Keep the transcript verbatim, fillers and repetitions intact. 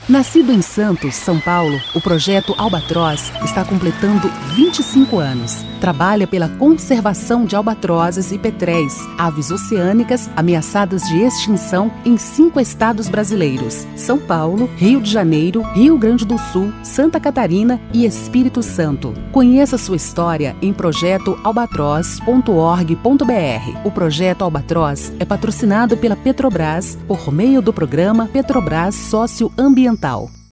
Nascido em Santos, São Paulo, o projeto Albatroz está completando vinte e cinco anos. Trabalha pela conservação de albatrozes e petréis, aves oceânicas ameaçadas de extinção em cinco estados brasileiros: São Paulo, Rio de Janeiro, Rio Grande do Sul, Santa Catarina e Espírito Santo. Conheça sua história em projeto albatroz ponto org ponto br. O projeto Albatroz é patrocinado pela Petrobras por meio do programa Petrobras Socioambiental.